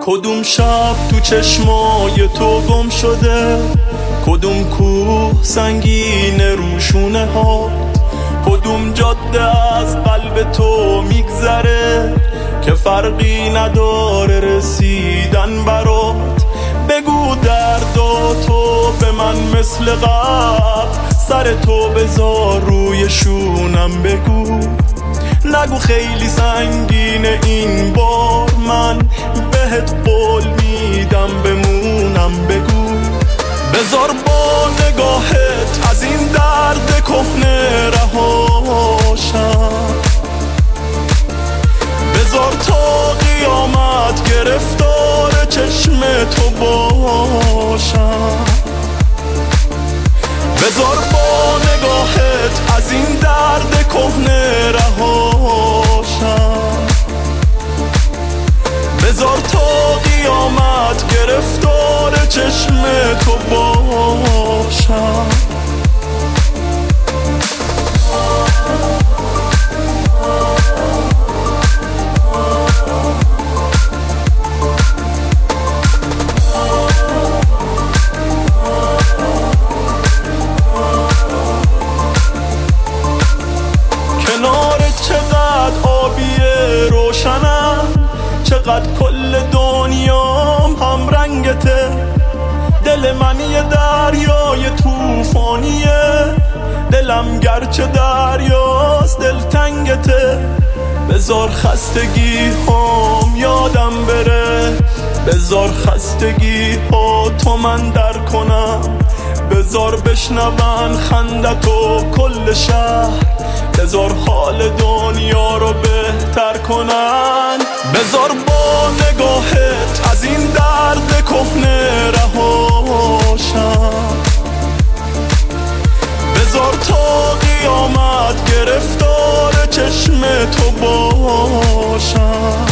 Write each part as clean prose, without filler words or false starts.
کدوم شب تو چشمای تو گم شده، کدوم کوه سنگین روشونه ها، کدوم جاده از قلب تو میگذره که فرقی نداره رسیدن برات. بگو دردا تو به من مثل قبل، سر تو بذار روی شونم بگو. نگو خیلی سنگینه این بار، من بهت قول میدم بمونم بگو. بذار با نگاهت از این درد کهنه رهاشم، بذار تا قیامت گرفتار چشم تو باشم. بذار با نگاهت از این درد کهنه رهاشم، بذار تا قیامت گرفتار چشم تو باشم. چقدر آبیه روشنم، چقدر کل دنیام هم رنگته. دل من یه دریای توفانیه، دلم گرچه دریاست دلتنگته. بذار خستگی هم یادم بره، بذار خستگی ها تو من در کنم. بذار بشنون خندت و کل شهر، بذار حال دنیا رو بهتر کنن. بذار با نگاهت از این درد کهنه رهاشم، بذار تا قیامت گرفتار چشم تو باشم.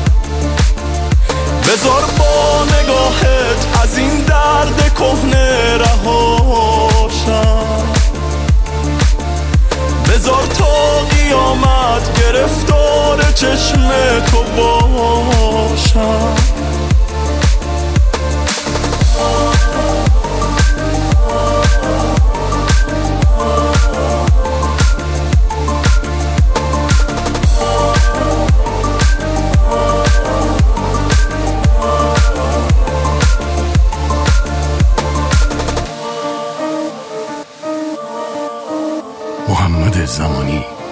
بذار با نگاهت از این درد کهنه رهاشم، بذار تا قیامت گرفتار چشم تو باشم. محمد زمانی.